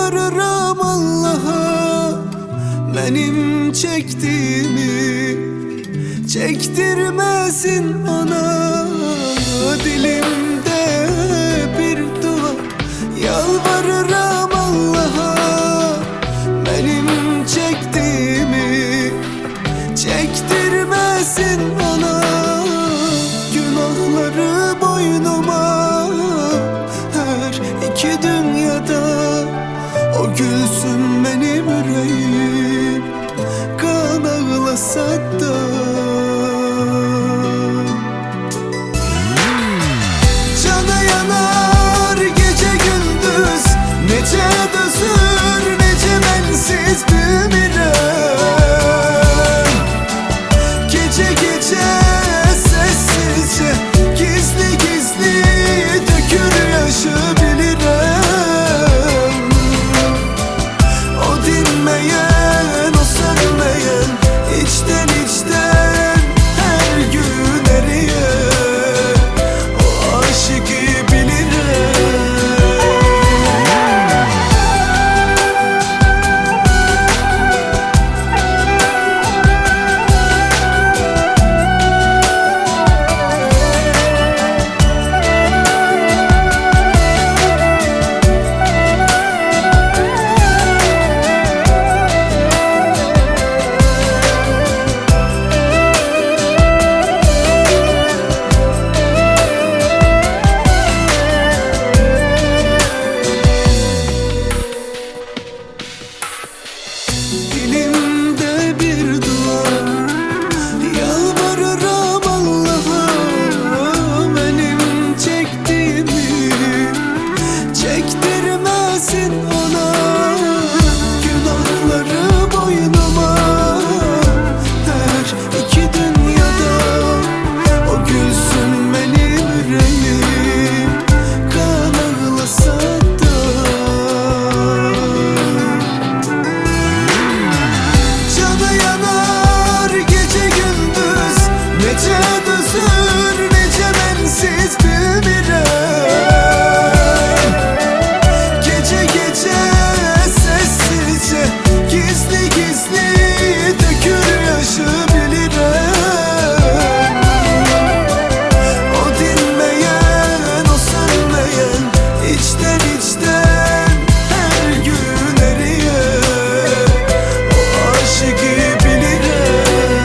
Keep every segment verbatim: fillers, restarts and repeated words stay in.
Yalvarırım Allah'a, benim çektiğimi çektirmesin ona. Dilimde bir dua, yalvarırım Allah'a, benim çektiğimi çektirmesin ona. Günahları boynuma her iki dünyada, o gülsün benim yüreğim kan ağlasa da. Cana yanar gece gündüz, nece dözür nece bensiz büyümirem. Gece gece sessizce gizli gizli dökür yaşı bilirim. O dinmeyen, o sönmeyen, içten içten her gün eriyen o aşıkı bilirim. Dilimde bir dua, yalvarırım Allah'a, benim çektiğimi çektirmesin ona. Günahları boynuma her iki dünyada, o gülsün benim yüreğim kan ağlasa da. Cana yanar gece gündüz, nece dözür nece bensiz büyümirem. Gece gece sessizce gizli gizli dökür yaşı bilirim. O dinmeyen, o sönmeyen, içten içten her gün eriyen o aşıkı bilirim.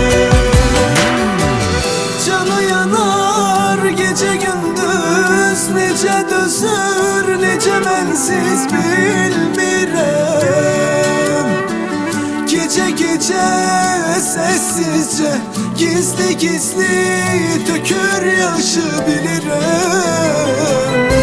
Canı yanar gece gündüz, nece dözür nece bensiz bilmirem. Gece gece sessizce gizli gizli dökür yaşı bilirim.